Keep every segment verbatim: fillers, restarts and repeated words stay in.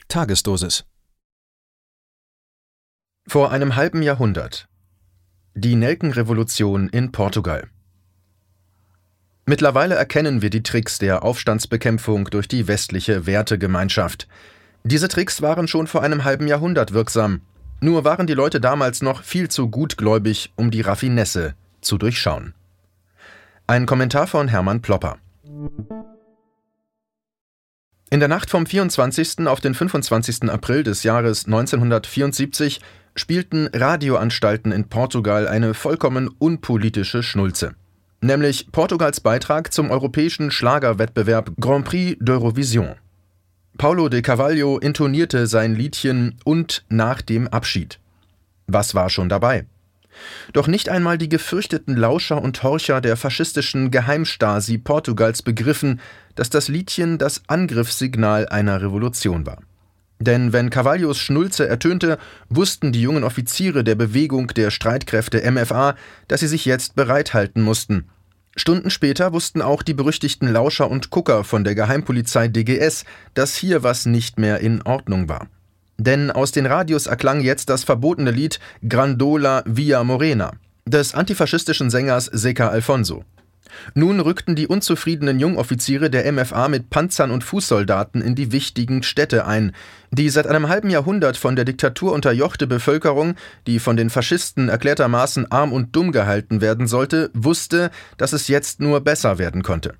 Tagesdosis. Vor einem halben Jahrhundert. Die Nelkenrevolution in Portugal. Mittlerweile erkennen wir die Tricks der Aufstandsbekämpfung durch die westliche Wertegemeinschaft. Diese Tricks waren schon vor einem halben Jahrhundert wirksam. Nur waren die Leute damals noch viel zu gutgläubig, um die Raffinesse zu durchschauen. Ein Kommentar von Hermann Plopper. In der Nacht vom vierundzwanzigsten auf den fünfundzwanzigsten April des Jahres neunzehnhundertvierundsiebzig spielten Radioanstalten in Portugal eine vollkommen unpolitische Schnulze. Nämlich Portugals Beitrag zum europäischen Schlagerwettbewerb Grand Prix d'Eurovision. Paulo de Carvalho intonierte sein Liedchen Und nach dem Abschied. Was war schon dabei? Doch nicht einmal die gefürchteten Lauscher und Horcher der faschistischen Geheimstasi Portugals begriffen, dass das Liedchen das Angriffssignal einer Revolution war. Denn wenn Carvalhos Schnulze ertönte, wussten die jungen Offiziere der Bewegung der Streitkräfte M F A, dass sie sich jetzt bereithalten mussten. Stunden später wussten auch die berüchtigten Lauscher und Gucker von der Geheimpolizei D G S, dass hier was nicht mehr in Ordnung war. Denn aus den Radios erklang jetzt das verbotene Lied Grandola Via Morena des antifaschistischen Sängers Zeca Alfonso. Nun rückten die unzufriedenen Jungoffiziere der M F A mit Panzern und Fußsoldaten in die wichtigen Städte ein. Die seit einem halben Jahrhundert von der Diktatur unterjochte Bevölkerung, die von den Faschisten erklärtermaßen arm und dumm gehalten werden sollte, wusste, dass es jetzt nur besser werden konnte.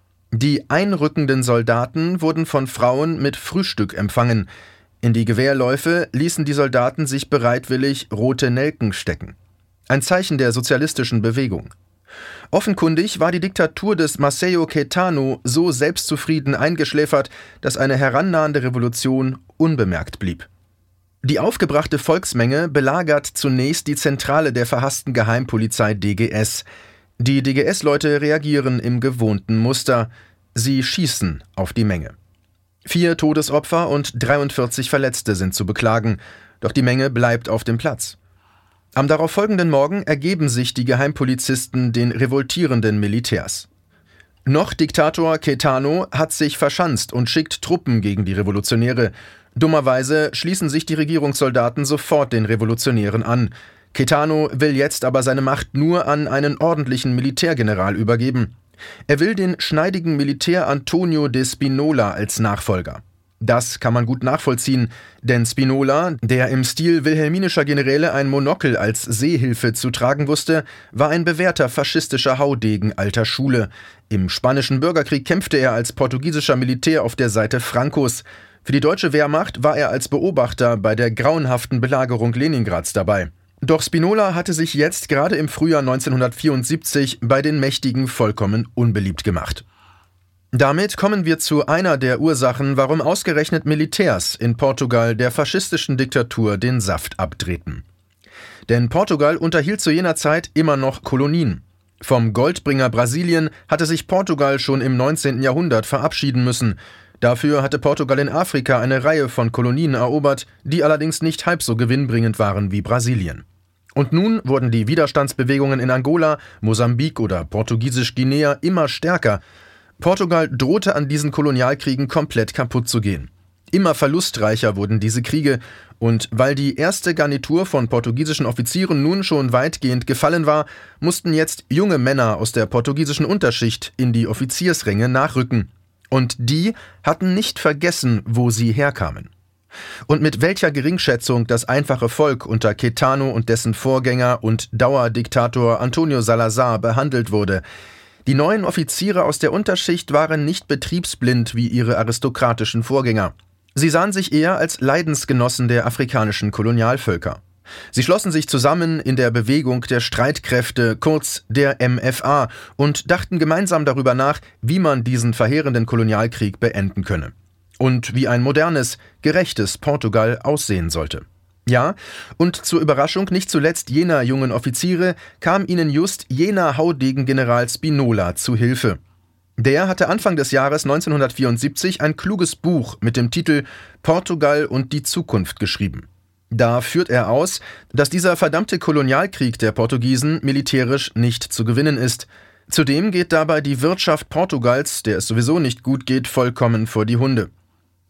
Die einrückenden Soldaten wurden von Frauen mit Frühstück empfangen. In die Gewehrläufe ließen die Soldaten sich bereitwillig rote Nelken stecken. Ein Zeichen der sozialistischen Bewegung. Offenkundig war die Diktatur des Maceo Caetano so selbstzufrieden eingeschläfert, dass eine herannahende Revolution unbemerkt blieb. Die aufgebrachte Volksmenge belagert zunächst die Zentrale der verhassten Geheimpolizei D G S. Die D G S-Leute reagieren im gewohnten Muster. Sie schießen auf die Menge. Vier Todesopfer und dreiundvierzig Verletzte sind zu beklagen, doch die Menge bleibt auf dem Platz. Am darauffolgenden Morgen ergeben sich die Geheimpolizisten den revoltierenden Militärs. Noch Diktator Caetano hat sich verschanzt und schickt Truppen gegen die Revolutionäre. Dummerweise schließen sich die Regierungssoldaten sofort den Revolutionären an. Caetano will jetzt aber seine Macht nur an einen ordentlichen Militärgeneral übergeben. Er will den schneidigen Militär Antonio de Spinola als Nachfolger. Das kann man gut nachvollziehen, denn Spinola, der im Stil wilhelminischer Generäle ein Monokel als Seehilfe zu tragen wusste, war ein bewährter faschistischer Haudegen alter Schule. Im Spanischen Bürgerkrieg kämpfte er als portugiesischer Militär auf der Seite Francos. Für die deutsche Wehrmacht war er als Beobachter bei der grauenhaften Belagerung Leningrads dabei. Doch Spinola hatte sich jetzt gerade im Frühjahr neunzehnhundertvierundsiebzig bei den Mächtigen vollkommen unbeliebt gemacht. Damit kommen wir zu einer der Ursachen, warum ausgerechnet Militärs in Portugal der faschistischen Diktatur den Saft abdrehten. Denn Portugal unterhielt zu jener Zeit immer noch Kolonien. Vom Goldbringer Brasilien hatte sich Portugal schon im neunzehnten Jahrhundert verabschieden müssen. Dafür hatte Portugal in Afrika eine Reihe von Kolonien erobert, die allerdings nicht halb so gewinnbringend waren wie Brasilien. Und nun wurden die Widerstandsbewegungen in Angola, Mosambik oder Portugiesisch-Guinea immer stärker. Portugal drohte an diesen Kolonialkriegen komplett kaputt zu gehen. Immer verlustreicher wurden diese Kriege und weil die erste Garnitur von portugiesischen Offizieren nun schon weitgehend gefallen war, mussten jetzt junge Männer aus der portugiesischen Unterschicht in die Offiziersränge nachrücken. Und die hatten nicht vergessen, wo sie herkamen. Und mit welcher Geringschätzung das einfache Volk unter Caetano und dessen Vorgänger und Dauerdiktator Antonio Salazar behandelt wurde. Die neuen Offiziere aus der Unterschicht waren nicht betriebsblind wie ihre aristokratischen Vorgänger. Sie sahen sich eher als Leidensgenossen der afrikanischen Kolonialvölker. Sie schlossen sich zusammen in der Bewegung der Streitkräfte, kurz der M F A, und dachten gemeinsam darüber nach, wie man diesen verheerenden Kolonialkrieg beenden könne. Und wie ein modernes, gerechtes Portugal aussehen sollte. Ja, und zur Überraschung nicht zuletzt jener jungen Offiziere kam ihnen just jener Haudegen-General Spinola zu Hilfe. Der hatte Anfang des Jahres neunzehnhundertvierundsiebzig ein kluges Buch mit dem Titel Portugal und die Zukunft geschrieben. Da führt er aus, dass dieser verdammte Kolonialkrieg der Portugiesen militärisch nicht zu gewinnen ist. Zudem geht dabei die Wirtschaft Portugals, der es sowieso nicht gut geht, vollkommen vor die Hunde.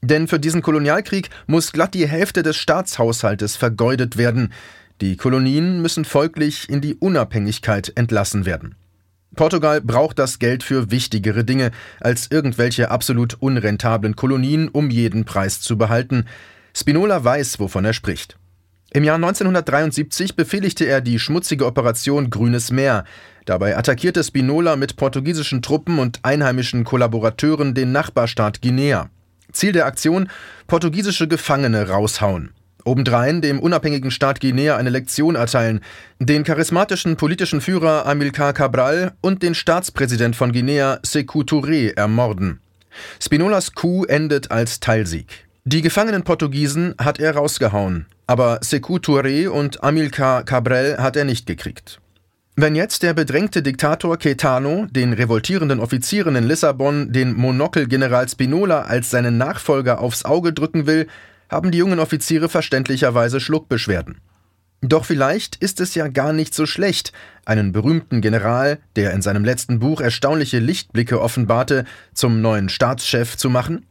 Denn für diesen Kolonialkrieg muss glatt die Hälfte des Staatshaushaltes vergeudet werden. Die Kolonien müssen folglich in die Unabhängigkeit entlassen werden. Portugal braucht das Geld für wichtigere Dinge als irgendwelche absolut unrentablen Kolonien um jeden Preis zu behalten. Spinola weiß, wovon er spricht. Im Jahr neunzehnhundertdreiundsiebzig befehligte er die schmutzige Operation Grünes Meer. Dabei attackierte Spinola mit portugiesischen Truppen und einheimischen Kollaborateuren den Nachbarstaat Guinea. Ziel der Aktion: portugiesische Gefangene raushauen. Obendrein dem unabhängigen Staat Guinea eine Lektion erteilen, den charismatischen politischen Führer Amilcar Cabral und den Staatspräsident von Guinea, Sékou Touré, ermorden. Spinolas Coup endet als Teilsieg. Die gefangenen Portugiesen hat er rausgehauen, aber Sékou Touré und Amilcar Cabral hat er nicht gekriegt. Wenn jetzt der bedrängte Diktator Caetano den revoltierenden Offizieren in Lissabon den Monokelgeneral Spinola als seinen Nachfolger aufs Auge drücken will, haben die jungen Offiziere verständlicherweise Schluckbeschwerden. Doch vielleicht ist es ja gar nicht so schlecht, einen berühmten General, der in seinem letzten Buch erstaunliche Lichtblicke offenbarte, zum neuen Staatschef zu machen?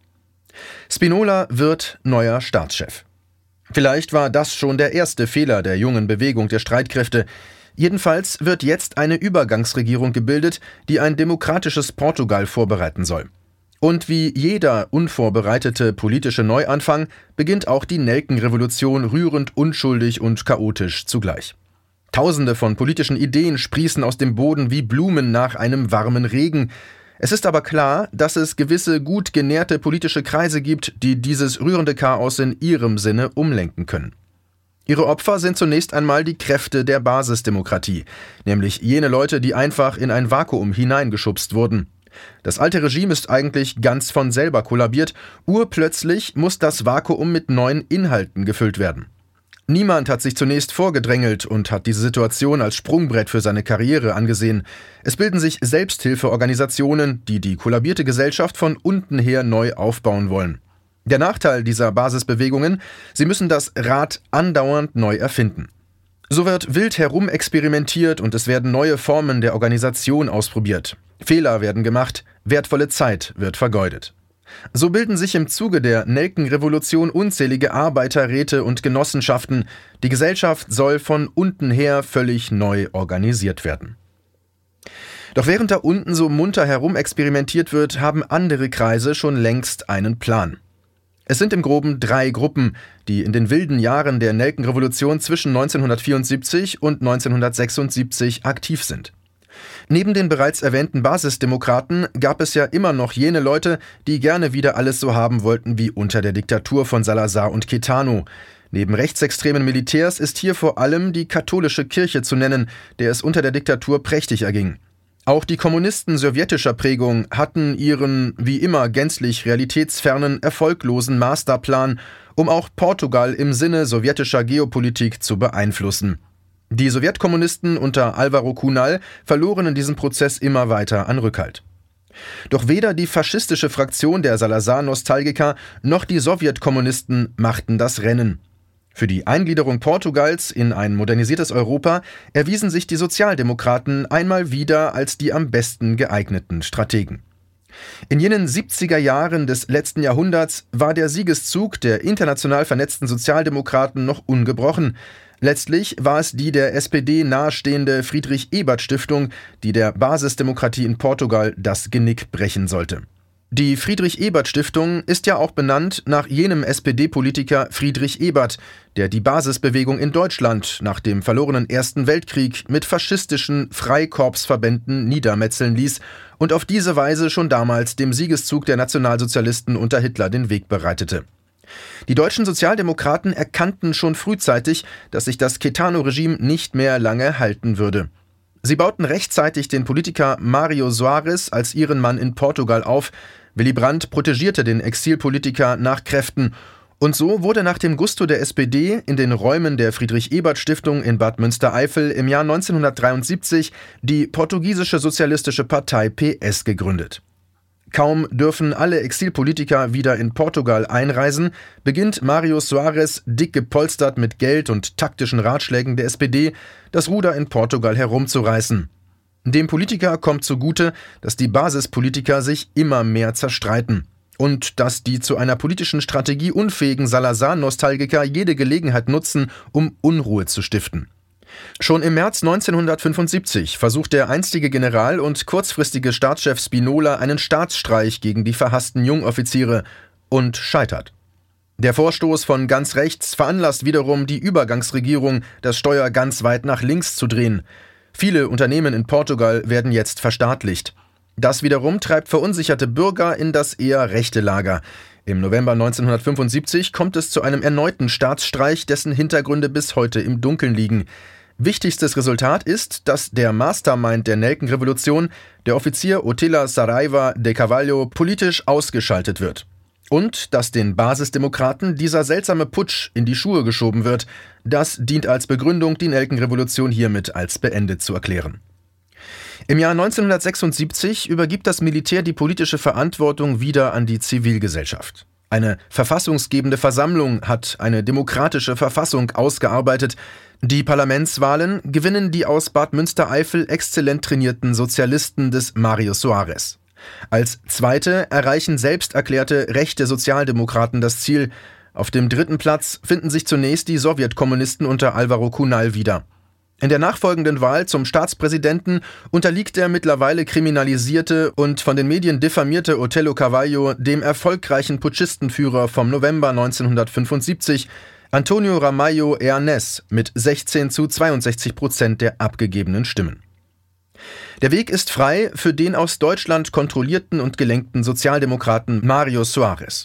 Spinola wird neuer Staatschef. Vielleicht war das schon der erste Fehler der jungen Bewegung der Streitkräfte. Jedenfalls wird jetzt eine Übergangsregierung gebildet, die ein demokratisches Portugal vorbereiten soll. Und wie jeder unvorbereitete politische Neuanfang beginnt auch die Nelkenrevolution rührend unschuldig und chaotisch zugleich. Tausende von politischen Ideen sprießen aus dem Boden wie Blumen nach einem warmen Regen. Es ist aber klar, dass es gewisse gut genährte politische Kreise gibt, die dieses rührende Chaos in ihrem Sinne umlenken können. Ihre Opfer sind zunächst einmal die Kräfte der Basisdemokratie, nämlich jene Leute, die einfach in ein Vakuum hineingeschubst wurden. Das alte Regime ist eigentlich ganz von selber kollabiert, urplötzlich muss das Vakuum mit neuen Inhalten gefüllt werden. Niemand hat sich zunächst vorgedrängelt und hat diese Situation als Sprungbrett für seine Karriere angesehen. Es bilden sich Selbsthilfeorganisationen, die die kollabierte Gesellschaft von unten her neu aufbauen wollen. Der Nachteil dieser Basisbewegungen: sie müssen das Rad andauernd neu erfinden. So wird wild herumexperimentiert und es werden neue Formen der Organisation ausprobiert. Fehler werden gemacht, wertvolle Zeit wird vergeudet. So bilden sich im Zuge der Nelkenrevolution unzählige Arbeiterräte und Genossenschaften. Die Gesellschaft soll von unten her völlig neu organisiert werden. Doch während da unten so munter herumexperimentiert wird, haben andere Kreise schon längst einen Plan. Es sind im Groben drei Gruppen, die in den wilden Jahren der Nelkenrevolution zwischen neunzehnhundertvierundsiebzig und neunzehnhundertsechsundsiebzig aktiv sind. Neben den bereits erwähnten Basisdemokraten gab es ja immer noch jene Leute, die gerne wieder alles so haben wollten wie unter der Diktatur von Salazar und Caetano. Neben rechtsextremen Militärs ist hier vor allem die katholische Kirche zu nennen, der es unter der Diktatur prächtig erging. Auch die Kommunisten sowjetischer Prägung hatten ihren, wie immer gänzlich realitätsfernen, erfolglosen Masterplan, um auch Portugal im Sinne sowjetischer Geopolitik zu beeinflussen. Die Sowjetkommunisten unter Álvaro Cunhal verloren in diesem Prozess immer weiter an Rückhalt. Doch weder die faschistische Fraktion der Salazar-Nostalgiker noch die Sowjetkommunisten machten das Rennen. Für die Eingliederung Portugals in ein modernisiertes Europa erwiesen sich die Sozialdemokraten einmal wieder als die am besten geeigneten Strategen. In jenen siebziger Jahren des letzten Jahrhunderts war der Siegeszug der international vernetzten Sozialdemokraten noch ungebrochen. Letztlich war es die der S P D nahestehende Friedrich-Ebert-Stiftung, die der Basisdemokratie in Portugal das Genick brechen sollte. Die Friedrich-Ebert-Stiftung ist ja auch benannt nach jenem S P D-Politiker Friedrich Ebert, der die Basisbewegung in Deutschland nach dem verlorenen Ersten Weltkrieg mit faschistischen Freikorpsverbänden niedermetzeln ließ und auf diese Weise schon damals dem Siegeszug der Nationalsozialisten unter Hitler den Weg bereitete. Die deutschen Sozialdemokraten erkannten schon frühzeitig, dass sich das Caetano-Regime nicht mehr lange halten würde. Sie bauten rechtzeitig den Politiker Mário Soares als ihren Mann in Portugal auf. Willy Brandt protegierte den Exilpolitiker nach Kräften. Und so wurde nach dem Gusto der S P D in den Räumen der Friedrich-Ebert-Stiftung in Bad Münstereifel im Jahr neunzehnhundertdreiundsiebzig die portugiesische Sozialistische Partei P S gegründet. Kaum dürfen alle Exilpolitiker wieder in Portugal einreisen, beginnt Mário Soares, dick gepolstert mit Geld und taktischen Ratschlägen der S P D, das Ruder in Portugal herumzureißen. Dem Politiker kommt zugute, dass die Basispolitiker sich immer mehr zerstreiten. Und dass die zu einer politischen Strategie unfähigen Salazar-Nostalgiker jede Gelegenheit nutzen, um Unruhe zu stiften. Schon im März neunzehnhundertfünfundsiebzig versucht der einstige General und kurzfristige Staatschef Spinola einen Staatsstreich gegen die verhassten Jungoffiziere und scheitert. Der Vorstoß von ganz rechts veranlasst wiederum die Übergangsregierung, das Steuer ganz weit nach links zu drehen. Viele Unternehmen in Portugal werden jetzt verstaatlicht. Das wiederum treibt verunsicherte Bürger in das eher rechte Lager. Im November neunzehnhundertfünfundsiebzig kommt es zu einem erneuten Staatsstreich, dessen Hintergründe bis heute im Dunkeln liegen. Wichtigstes Resultat ist, dass der Mastermind der Nelkenrevolution, der Offizier Otila Saraiva de Carvalho, politisch ausgeschaltet wird. Und dass den Basisdemokraten dieser seltsame Putsch in die Schuhe geschoben wird. Das dient als Begründung, die Nelkenrevolution hiermit als beendet zu erklären. Im Jahr neunzehnhundertsechsundsiebzig übergibt das Militär die politische Verantwortung wieder an die Zivilgesellschaft. Eine verfassungsgebende Versammlung hat eine demokratische Verfassung ausgearbeitet. Die Parlamentswahlen gewinnen die aus Bad Münstereifel exzellent trainierten Sozialisten des Mário Soares. Als zweite erreichen selbst erklärte rechte Sozialdemokraten das Ziel. Auf dem dritten Platz finden sich zunächst die Sowjetkommunisten unter Álvaro Cunhal wieder. In der nachfolgenden Wahl zum Staatspräsidenten unterliegt der mittlerweile kriminalisierte und von den Medien diffamierte Otelo Carvalho dem erfolgreichen Putschistenführer vom November neunzehnhundertfünfundsiebzig, Antonio Ramalho Eanes, mit sechzehn zu zweiundsechzig Prozent der abgegebenen Stimmen. Der Weg ist frei für den aus Deutschland kontrollierten und gelenkten Sozialdemokraten Mário Soares.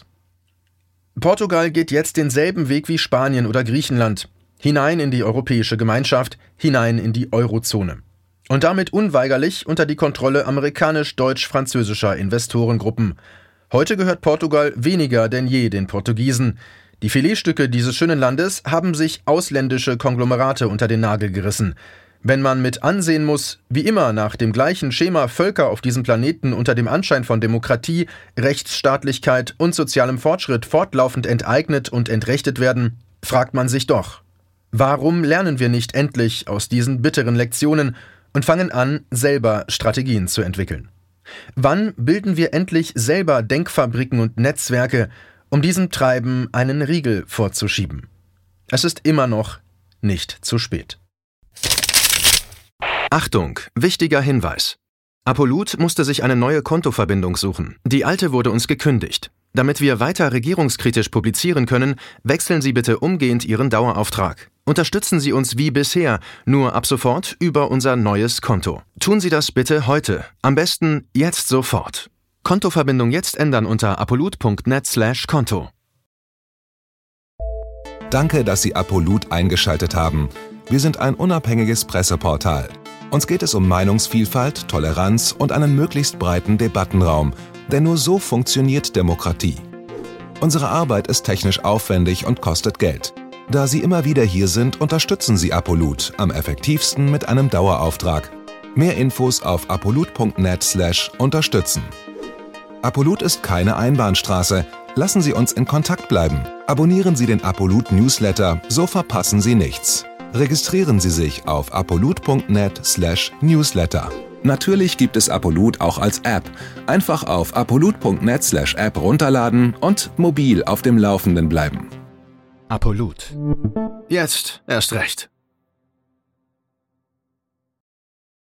Portugal geht jetzt denselben Weg wie Spanien oder Griechenland. Hinein in die Europäische Gemeinschaft, hinein in die Eurozone. Und damit unweigerlich unter die Kontrolle amerikanisch-deutsch-französischer Investorengruppen. Heute gehört Portugal weniger denn je den Portugiesen. Die Filetstücke dieses schönen Landes haben sich ausländische Konglomerate unter den Nagel gerissen. Wenn man mit ansehen muss, wie immer nach dem gleichen Schema Völker auf diesem Planeten unter dem Anschein von Demokratie, Rechtsstaatlichkeit und sozialem Fortschritt fortlaufend enteignet und entrechtet werden, fragt man sich doch: Warum lernen wir nicht endlich aus diesen bitteren Lektionen und fangen an, selber Strategien zu entwickeln? Wann bilden wir endlich selber Denkfabriken und Netzwerke, um diesem Treiben einen Riegel vorzuschieben? Es ist immer noch nicht zu spät. Achtung, wichtiger Hinweis. Apollut musste sich eine neue Kontoverbindung suchen. Die alte wurde uns gekündigt. Damit wir weiter regierungskritisch publizieren können, wechseln Sie bitte umgehend Ihren Dauerauftrag. Unterstützen Sie uns wie bisher, nur ab sofort über unser neues Konto. Tun Sie das bitte heute. Am besten jetzt sofort. Kontoverbindung jetzt ändern unter apollut punkt net slash konto. Danke, dass Sie Apollut eingeschaltet haben. Wir sind ein unabhängiges Presseportal. Uns geht es um Meinungsvielfalt, Toleranz und einen möglichst breiten Debattenraum, denn nur so funktioniert Demokratie. Unsere Arbeit ist technisch aufwendig und kostet Geld. Da Sie immer wieder hier sind, unterstützen Sie Apollut am effektivsten mit einem Dauerauftrag. Mehr Infos auf apollut punkt net slash unterstützen. Apollut ist keine Einbahnstraße. Lassen Sie uns in Kontakt bleiben. Abonnieren Sie den Apollut Newsletter, so verpassen Sie nichts. Registrieren Sie sich auf apollut punkt net slash newsletter. Natürlich gibt es Apollut auch als App. Einfach auf apollut punkt net slash app runterladen und mobil auf dem Laufenden bleiben. Apollut. Jetzt erst recht.